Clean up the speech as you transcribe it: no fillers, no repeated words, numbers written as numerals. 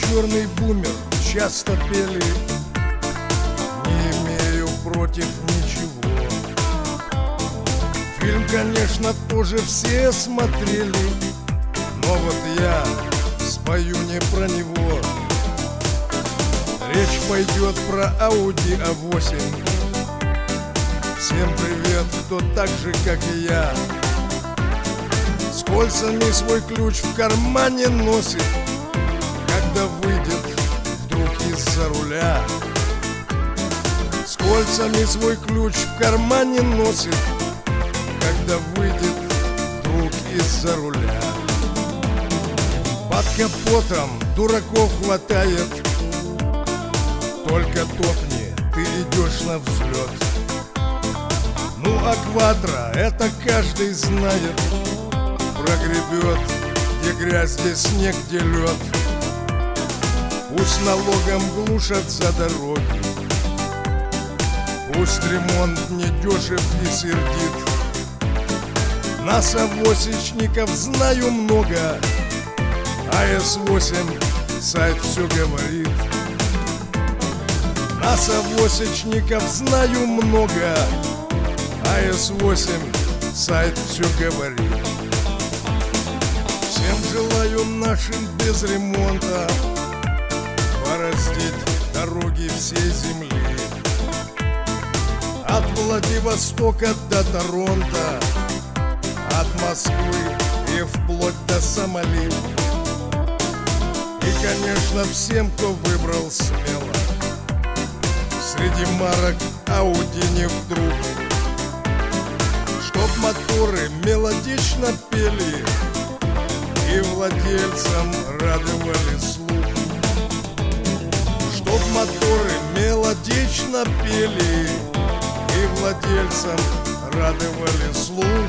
черный бумер часто пели. Не имею против ничего. Фильм, конечно, тоже все смотрели, но вот я спою не про него. Речь пойдет про Audi A8. Всем привет, кто так же, как и я, с кольцами свой ключ в кармане носит, когда выйдет вдруг из-за руля. С кольцами свой ключ в кармане носит, когда выйдет вдруг из-за руля. Под капотом дураков хватает, только топни, ты идешь на взлет. Ну а квадро, это каждый знает, прогребет, где грязь, где снег, где лед. Пусть налогом глушат за дороги, пусть ремонт не дешев и сердит. Нас, авосечников, знаю много, АС-8 сайт все говорит. Нас, авосечников, знаю много, АС-8 сайт все говорит. Всем желаю нашим без ремонта бороздить дороги всей земли, от Владивостока до Торонто, от Москвы и вплоть до Сомали. И, конечно, всем, кто выбрал смело среди марок Audi не вдруг, чтоб моторы мелодично пели и владельцам радовали слух. Чтоб моторы мелодично пели и владельцам радовали слух.